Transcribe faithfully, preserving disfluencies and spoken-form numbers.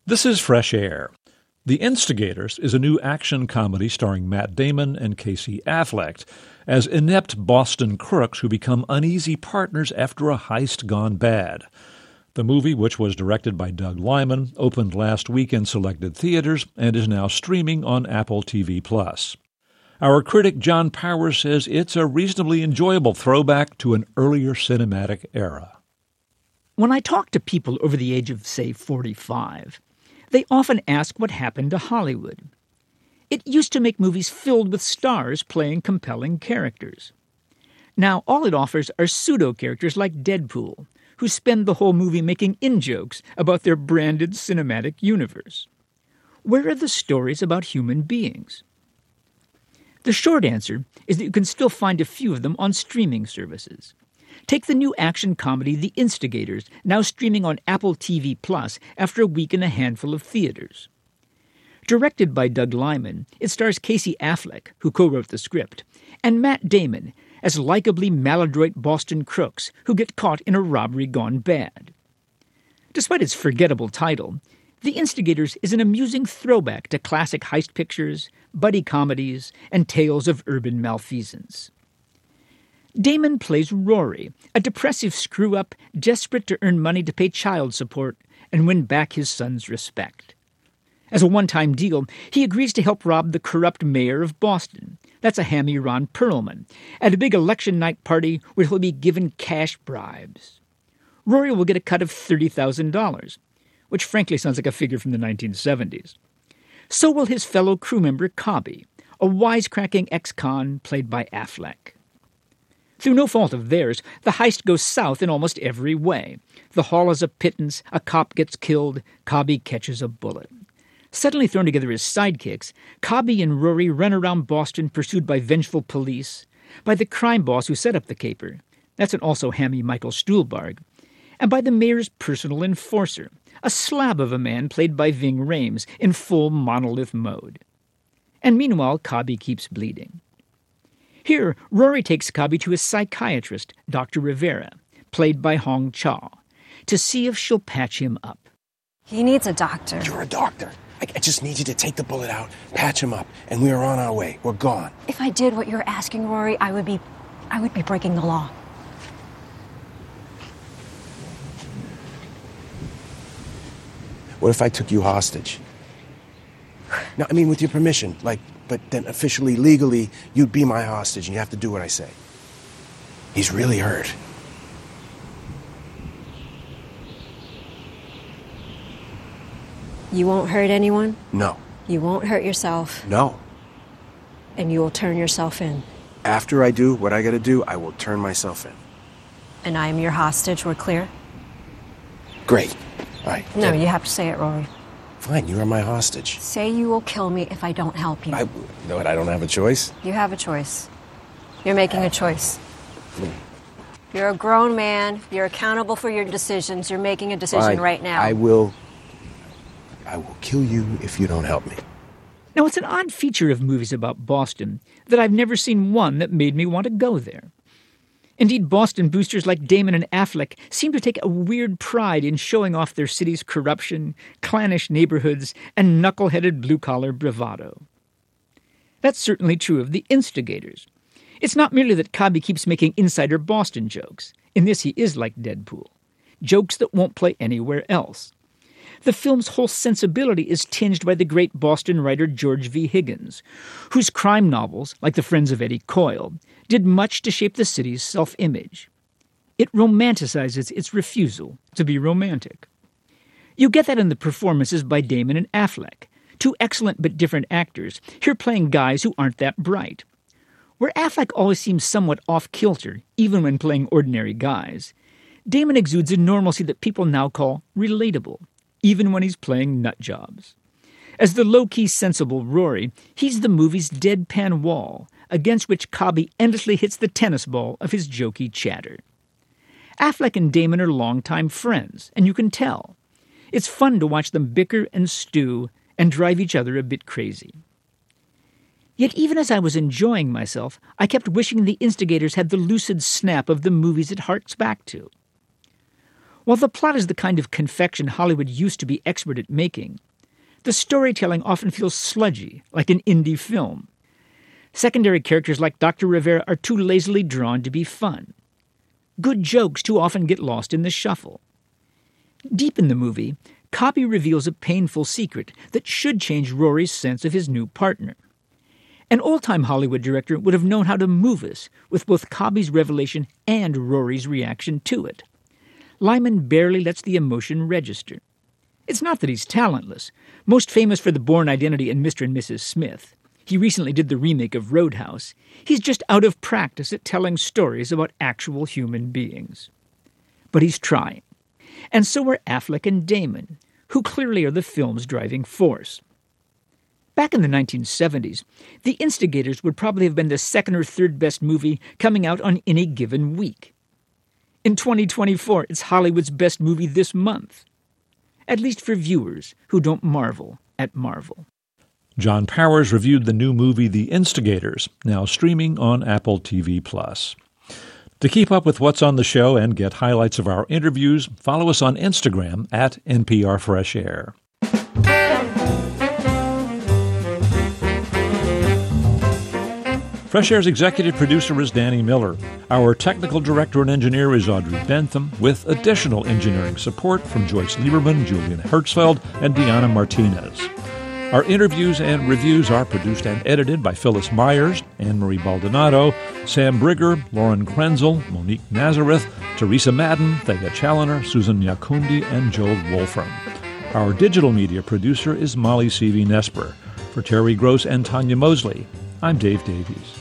This is Fresh Air. The Instigators is a new action comedy starring Matt Damon and Casey Affleck as inept Boston crooks who become uneasy partners after a heist gone bad. The movie, which was directed by Doug Liman, opened last week in selected theaters and is now streaming on Apple T V Plus. Our critic John Powers says it's a reasonably enjoyable throwback to an earlier cinematic era. When I talk to people over the age of, say, forty-five, they often ask what happened to Hollywood. It used to make movies filled with stars playing compelling characters. Now all it offers are pseudo-characters like Deadpool, who spend the whole movie making in-jokes about their branded cinematic universe. Where are the stories about human beings? The short answer is that you can still find a few of them on streaming services. Take the new action comedy The Instigators, now streaming on Apple T V Plus after a week in a handful of theaters. Directed by Doug Liman, it stars Casey Affleck, who co-wrote the script, and Matt Damon as likably maladroit Boston crooks who get caught in a robbery gone bad. Despite its forgettable title, The Instigators is an amusing throwback to classic heist pictures, buddy comedies, and tales of urban malfeasance. Damon plays Rory, a depressive screw-up desperate to earn money to pay child support and win back his son's respect. As a one-time deal, he agrees to help rob the corrupt mayor of Boston, that's a hammy Ron Perlman, at a big election night party where he'll be given cash bribes. Rory will get a cut of thirty thousand dollars, which frankly sounds like a figure from the nineteen seventies. So will his fellow crew member Cobby, a wisecracking ex-con played by Affleck. Through no fault of theirs, the heist goes south in almost every way. The haul is a pittance, a cop gets killed, Cobby catches a bullet. Suddenly thrown together as sidekicks, Cobby and Rory run around Boston pursued by vengeful police, by the crime boss who set up the caper, that's an also hammy Michael Stuhlbarg, and by the mayor's personal enforcer, a slab of a man played by Ving Rhames in full monolith mode. And meanwhile, Cobby keeps bleeding. Here, Rory takes Cobby to his psychiatrist, Doctor Rivera, played by Hong Cha, to see if she'll patch him up. He needs a doctor. You're a doctor. I, I just need you to take the bullet out, patch him up, and we are on our way. We're gone. If I did what you're asking, Rory, I would be, I would be breaking the law. What if I took you hostage? No, I mean with your permission, like, but then officially, legally, you'd be my hostage and you have to do what I say. He's really hurt. You won't hurt anyone? No. You won't hurt yourself? No. And you will turn yourself in? After I do what I gotta do, I will turn myself in. And I am your hostage, we're clear? Great. All right. No, you have to say it, Rory. Fine, you are my hostage. Say you will kill me if I don't help you. I, no, I don't have a choice. You have a choice. You're making a choice. You're a grown man. You're accountable for your decisions. You're making a decision Fine. right now. I will... I will kill you if you don't help me. Now, it's an odd feature of movies about Boston that I've never seen one that made me want to go there. Indeed, Boston boosters like Damon and Affleck seem to take a weird pride in showing off their city's corruption, clannish neighborhoods, and knuckle-headed blue-collar bravado. That's certainly true of The Instigators. It's not merely that Cobby keeps making insider Boston jokes. In this, he is like Deadpool. Jokes that won't play anywhere else. The film's whole sensibility is tinged by the great Boston writer George V. Higgins, whose crime novels, like The Friends of Eddie Coyle, did much to shape the city's self-image. It romanticizes its refusal to be romantic. You get that in the performances by Damon and Affleck, two excellent but different actors, here playing guys who aren't that bright. Where Affleck always seems somewhat off-kilter, even when playing ordinary guys, Damon exudes a normalcy that people now call relatable, even when he's playing nut jobs. As the low-key sensible Rory, he's the movie's deadpan wall, against which Cobby endlessly hits the tennis ball of his jokey chatter. Affleck and Damon are longtime friends, and you can tell. It's fun to watch them bicker and stew and drive each other a bit crazy. Yet even as I was enjoying myself, I kept wishing The Instigators had the lucid snap of the movies it harks back to. While the plot is the kind of confection Hollywood used to be expert at making, the storytelling often feels sludgy, like an indie film. Secondary characters like Doctor Rivera are too lazily drawn to be fun. Good jokes too often get lost in the shuffle. Deep in the movie, Cobby reveals a painful secret that should change Rory's sense of his new partner. An old-time Hollywood director would have known how to move us with both Cobby's revelation and Rory's reaction to it. Lyman barely lets the emotion register. It's not that he's talentless, most famous for The Bourne Identity and Mister and Missus Smith. He recently did the remake of Roadhouse. He's just out of practice at telling stories about actual human beings. But he's trying. And so are Affleck and Damon, who clearly are the film's driving force. Back in the nineteen seventies, The Instigators would probably have been the second or third best movie coming out on any given week. In twenty twenty-four, it's Hollywood's best movie this month. At least for viewers who don't marvel at Marvel. John Powers reviewed the new movie The Instigators, now streaming on Apple T V Plus. To keep up with what's on the show and get highlights of our interviews, follow us on Instagram at N P R Fresh Air. Fresh Air's executive producer is Danny Miller. Our technical director and engineer is Audrey Bentham, with additional engineering support from Joyce Lieberman, Julian Hertzfeld, and Deanna Martinez. Our interviews and reviews are produced and edited by Phyllis Myers, Anne-Marie Baldonado, Sam Brigger, Lauren Krenzel, Monique Nazareth, Teresa Madden, Thea Challoner, Susan Nyakundi, and Joel Wolfram. Our digital media producer is Molly Seavey-Nesper. For Terry Gross and Tanya Mosley, I'm Dave Davies.